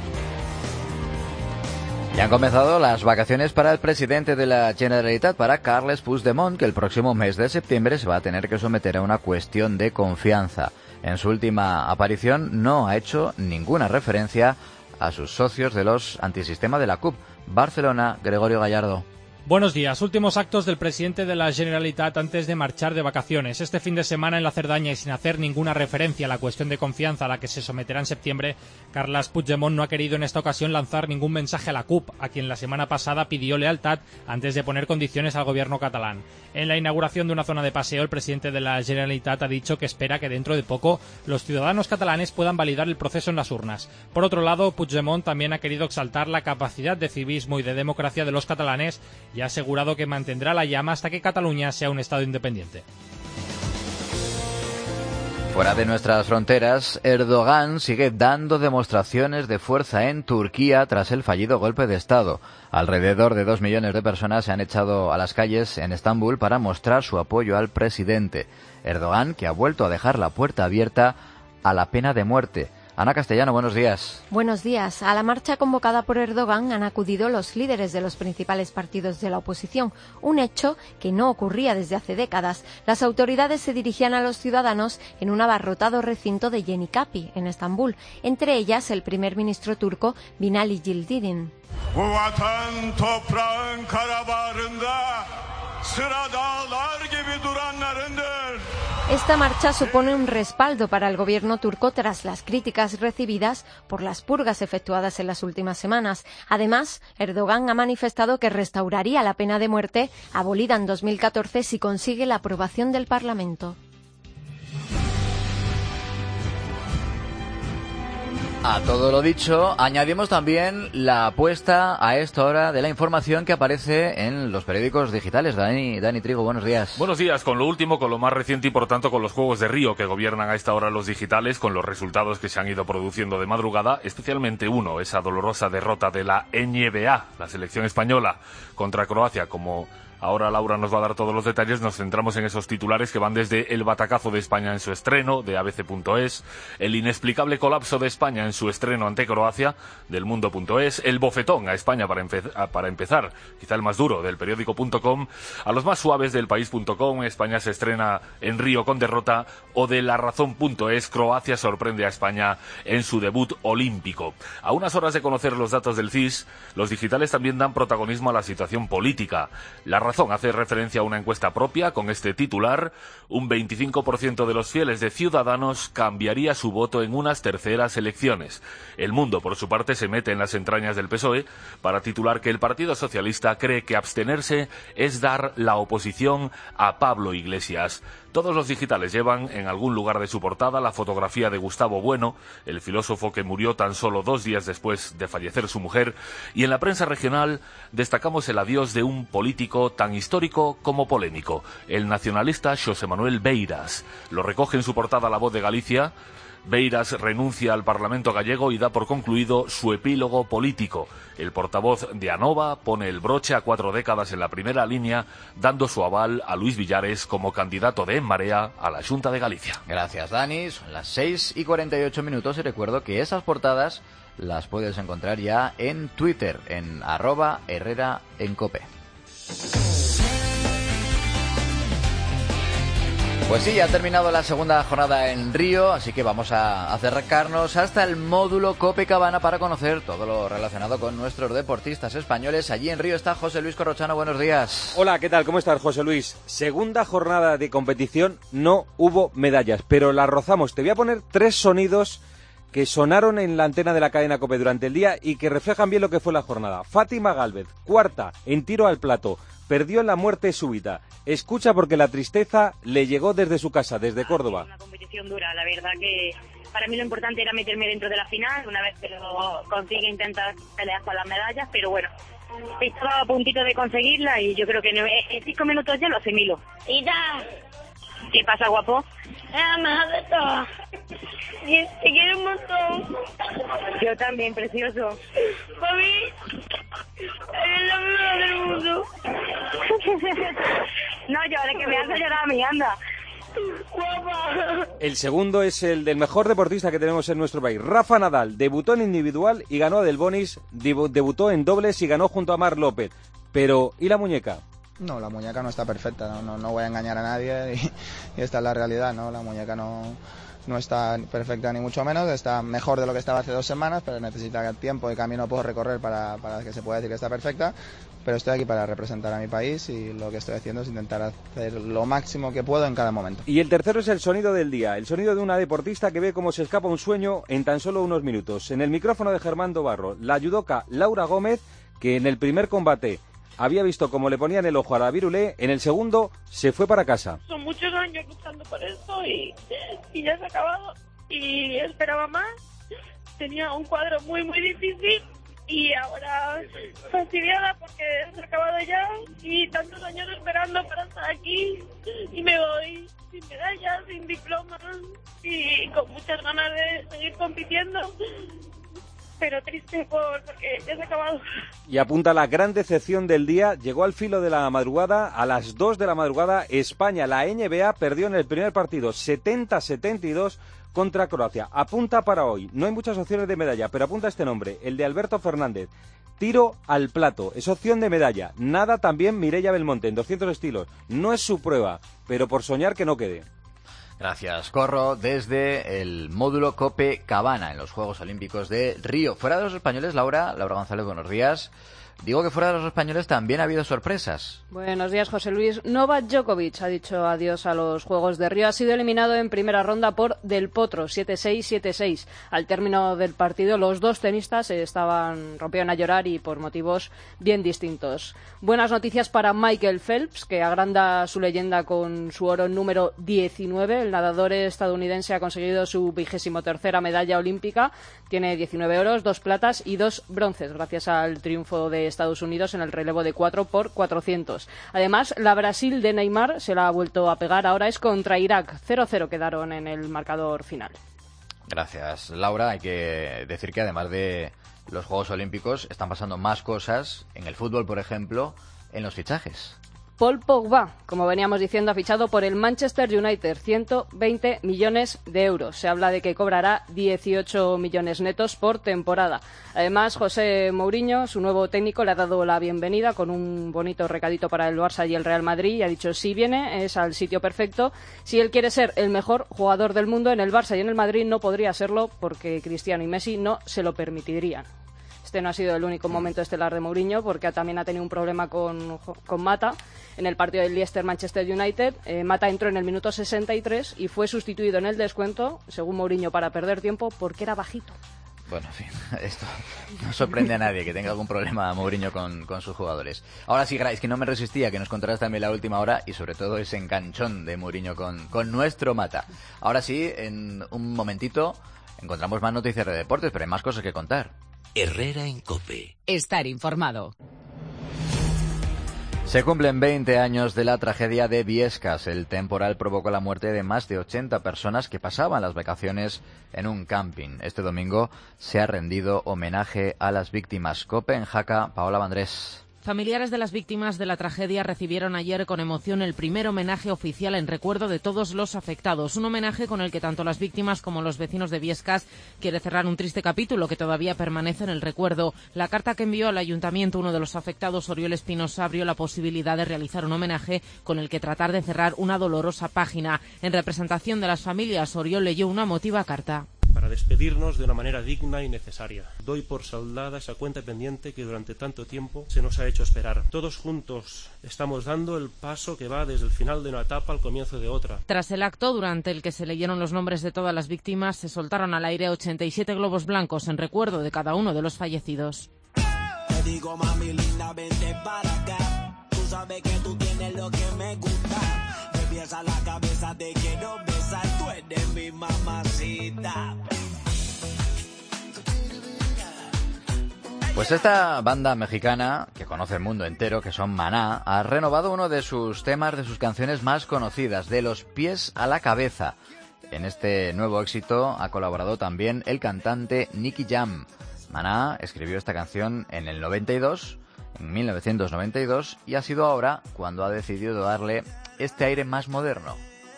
S3: Ya han comenzado las vacaciones para el presidente de la Generalitat, para Carles Puigdemont, que el próximo mes de septiembre se va a tener que someter a una cuestión de confianza. En su última aparición no ha hecho ninguna referencia a sus socios de los antisistema de la C U P. Barcelona, Gregorio Gallardo.
S11: Buenos días. Últimos actos del presidente de la Generalitat antes de marchar de vacaciones. Este fin de semana en la Cerdaña, y sin hacer ninguna referencia a la cuestión de confianza a la que se someterá en septiembre, Carles Puigdemont no ha querido en esta ocasión lanzar ningún mensaje a la C U P, a quien la semana pasada pidió lealtad antes de poner condiciones al gobierno catalán. En la inauguración de una zona de paseo, el presidente de la Generalitat ha dicho que espera que dentro de poco los ciudadanos catalanes puedan validar el proceso en las urnas. Por otro lado, Puigdemont también ha querido exaltar la capacidad de civismo y de democracia de los catalanes y ha asegurado que mantendrá la llama hasta que Cataluña sea un Estado independiente.
S3: Fuera de nuestras fronteras, Erdogan sigue dando demostraciones de fuerza en Turquía tras el fallido golpe de Estado. Alrededor de dos millones de personas se han echado a las calles en Estambul para mostrar su apoyo al presidente. Erdogan, que ha vuelto a dejar la puerta abierta a la pena de muerte. Ana Castellano, buenos días.
S12: Buenos días. A la marcha convocada por Erdogan han acudido los líderes de los principales partidos de la oposición, un hecho que no ocurría desde hace décadas. Las autoridades se dirigían a los ciudadanos en un abarrotado recinto de Yenikapi, en Estambul, entre ellas el primer ministro turco Binali Yildirim. Esta marcha supone un respaldo para el gobierno turco tras las críticas recibidas por las purgas efectuadas en las últimas semanas. Además, Erdogan ha manifestado que restauraría la pena de muerte abolida en dos mil catorce si consigue la aprobación del Parlamento.
S3: A todo lo dicho, añadimos también la apuesta a esta hora de la información que aparece en los periódicos digitales. Dani, Dani Trigo, buenos días.
S4: Buenos días, con lo último, con lo más reciente y por tanto con los Juegos de Río que gobiernan a esta hora los digitales, con los resultados que se han ido produciendo de madrugada, especialmente uno, esa dolorosa derrota de la N B A, la selección española, contra Croacia. Como ahora Laura nos va a dar todos los detalles, nos centramos en esos titulares que van desde el batacazo de España en su estreno, de A B C punto es, el inexplicable colapso de España en su estreno ante Croacia, del Mundo punto es, el bofetón a España para, empe- para empezar, quizá el más duro, del periódico punto com, a los más suaves del País punto com, España se estrena en Río con derrota, o de La Razón punto es, Croacia sorprende a España en su debut olímpico. A unas horas de conocer los datos del C I S, los digitales también dan protagonismo a la situación política. La Razón hace referencia a una encuesta propia con este titular: un veinticinco por ciento de los fieles de Ciudadanos cambiaría su voto en unas terceras elecciones. El Mundo, por su parte, se mete en las entrañas del P S O E para titular que el Partido Socialista cree que abstenerse es dar la oposición a Pablo Iglesias. Todos los digitales llevan en algún lugar de su portada la fotografía de Gustavo Bueno, el filósofo que murió tan solo dos días después de fallecer su mujer, y en la prensa regional destacamos el adiós de un político tan histórico como polémico, el nacionalista Xosé Manuel Beiras. Lo recoge en su portada La Voz de Galicia. Beiras renuncia al Parlamento gallego y da por concluido su epílogo político. El portavoz de Anova pone el broche a cuatro décadas en la primera línea, dando su aval a Luis Villares como candidato de En Marea a la Xunta de Galicia.
S3: Gracias, Dani. Son las seis y cuarenta y ocho minutos y recuerdo que esas portadas las puedes encontrar ya en Twitter, en arroba Herrera en Cope. Pues sí, ya ha terminado la segunda jornada en Río, así que vamos a acercarnos hasta el módulo Copacabana para conocer todo lo relacionado con nuestros deportistas españoles. Allí en Río está José Luis Corrochano, buenos días.
S13: Hola, ¿qué tal? ¿Cómo estás, José Luis? Segunda jornada de competición, no hubo medallas, pero las rozamos. Te voy a poner tres sonidos que sonaron en la antena de la cadena COPE durante el día y que reflejan bien lo que fue la jornada. Fátima Gálvez, cuarta en tiro al plato, perdió en la muerte súbita. Escucha porque la tristeza le llegó desde su casa, desde Córdoba.
S14: Una competición dura, la verdad que Para mí lo importante era meterme dentro de la final, una vez que lo consigue intentar pelear con las medallas, pero bueno, estaba a puntito de conseguirla y yo creo que en cinco minutos ya lo asimilo. ¡Ida! ¿Qué pasa, guapo?
S15: La mejor de todas. Te quiero un montón.
S14: Yo también, precioso.
S15: Mami, eres la mejor del mundo.
S14: No llores, que me hace llorar a mí, anda.
S15: Guapa.
S13: El segundo es el del mejor deportista que tenemos en nuestro país. Rafa Nadal debutó en individual y ganó a Del Bonis, debutó en dobles y ganó junto a Marc López. Pero, ¿y la muñeca?
S16: No, la muñeca no está perfecta, no, no, no voy a engañar a nadie y, y esta es la realidad, ¿no? La muñeca no, no está perfecta ni mucho menos, está mejor de lo que estaba hace dos semanas, pero necesita tiempo y camino por recorrer para, para que se pueda decir que está perfecta, pero estoy aquí para representar a mi país y lo que estoy haciendo es intentar hacer lo máximo que puedo en cada momento.
S13: Y el tercero es el sonido del día, el sonido de una deportista que ve cómo se escapa un sueño en tan solo unos minutos. En el micrófono de Germán Dobarro, la judoka Laura Gómez, que en el primer combate había visto cómo le ponían el ojo a la virulé, en el segundo se fue para casa.
S15: Son muchos años luchando por esto y, y ya se ha acabado. Y esperaba más. Tenía un cuadro muy, muy difícil y ahora fastidiada porque se ha acabado ya y tantos años esperando para estar aquí y me voy sin medallas, sin diplomas y con muchas ganas de seguir compitiendo. Pero triste por, porque ya se ha acabado.
S13: Y apunta la gran decepción del día. Llegó al filo de la madrugada, a las dos de la madrugada, España, la N B A, perdió en el primer partido setenta a setenta y dos contra Croacia. Apunta para hoy. No hay muchas opciones de medalla, pero apunta este nombre, el de Alberto Fernández. Tiro al plato, es opción de medalla. Nada también Mireia Belmonte, en doscientos estilos. No es su prueba, pero por soñar que no quede.
S3: Gracias, Corro, desde el módulo Copacabana en los Juegos Olímpicos de Río. Fuera de los españoles, Laura, Laura González, buenos días. Digo que fuera de los españoles también ha habido sorpresas.
S17: Buenos días, José Luis. Novak Djokovic ha dicho adiós a los Juegos de Río. Ha sido eliminado en primera ronda por Del Potro, siete seis, siete seis. Al término del partido, los dos tenistas estaban rompieron a llorar y por motivos bien distintos. Buenas noticias para Michael Phelps, que agranda su leyenda con su oro número diecinueve. El nadador estadounidense ha conseguido su vigésimo tercera medalla olímpica. Tiene diecinueve oros, dos platas y dos bronces, gracias al triunfo de Estados Unidos en el relevo de cuatro por cuatrocientos. Además, la Brasil de Neymar se la ha vuelto a pegar. Ahora es contra Irak. cero cero quedaron en el marcador final.
S3: Gracias, Laura. Hay que decir que además de los Juegos Olímpicos están pasando más cosas en el fútbol, por ejemplo, en los fichajes.
S17: Paul Pogba, como veníamos diciendo, ha fichado por el Manchester United, ciento veinte millones de euros. Se habla de que cobrará dieciocho millones netos por temporada. Además, José Mourinho, su nuevo técnico, le ha dado la bienvenida con un bonito recadito para el Barça y el Real Madrid y ha dicho, si viene, es al sitio perfecto. Si él quiere ser el mejor jugador del mundo en el Barça y en el Madrid, no podría serlo porque Cristiano y Messi no se lo permitirían. Este no ha sido el único momento estelar de Mourinho, porque también ha tenido un problema con, con Mata en el partido del Leicester-Manchester United. Eh, Mata entró en el minuto sesenta y tres y fue sustituido en el descuento, según Mourinho, para perder tiempo, porque era bajito.
S3: Bueno, en fin, esto no sorprende a nadie que tenga algún problema Mourinho con, con sus jugadores. Ahora sí, es que no me resistía que nos contaras también la última hora y sobre todo ese enganchón de Mourinho con, con nuestro Mata. Ahora sí, en un momentito encontramos más noticias de deportes, pero hay más cosas que contar.
S1: Herrera en COPE.
S2: Estar informado.
S3: Se cumplen veinte años de la tragedia de Biescas. El temporal provocó la muerte de más de ochenta personas que pasaban las vacaciones en un camping. Este domingo se ha rendido homenaje a las víctimas. COPE en Jaca, Paola Vandrés.
S18: Familiares de las víctimas de la tragedia recibieron ayer con emoción el primer homenaje oficial en recuerdo de todos los afectados. Un homenaje con el que tanto las víctimas como los vecinos de Biescas quiere cerrar un triste capítulo que todavía permanece en el recuerdo. La carta que envió al ayuntamiento uno de los afectados, Oriol Espinosa, abrió la posibilidad de realizar un homenaje con el que tratar de cerrar una dolorosa página. En representación de las familias, Oriol leyó una emotiva carta.
S19: Para despedirnos de una manera digna y necesaria. Doy por saldada esa cuenta pendiente que durante tanto tiempo se nos ha hecho esperar. Todos juntos estamos dando el paso que va desde el final de una etapa al comienzo de otra.
S18: Tras el acto, durante el que se leyeron los nombres de todas las víctimas, se soltaron al aire ochenta y siete globos blancos en recuerdo de cada uno de los fallecidos.
S20: Te digo, mami linda, vente para acá. Tú sabes que tú tienes lo que me gusta. Me piensa la cabeza, te quiero besar. Tú eres mi mamacita.
S3: Pues esta banda mexicana, que conoce el mundo entero, que son Maná, ha renovado uno de sus temas, de sus canciones más conocidas, De los pies a la cabeza. En este nuevo éxito ha colaborado también el cantante Nicky Jam. Maná escribió esta canción en el noventa y dos, en mil novecientos noventa y dos, y ha sido ahora cuando ha decidido darle este aire más moderno.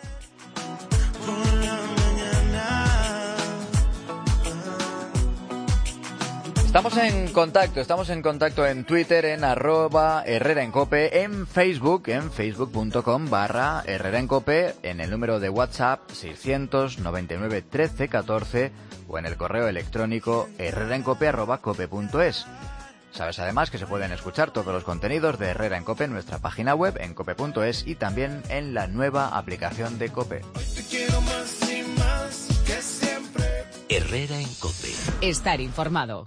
S3: Estamos en contacto, estamos en contacto en Twitter, en arroba Herrera en Cope, en Facebook, en facebook.com barra Herrera en Cope, en el número de WhatsApp seiscientos noventa y nueve trece catorce o en el correo electrónico herreraencope arroba cope punto es. Sabes además que se pueden escuchar todos los contenidos de Herrera en Cope en nuestra página web en cope punto es y también en la nueva aplicación de Cope.
S20: Herrera en Cope.
S2: Estar informado.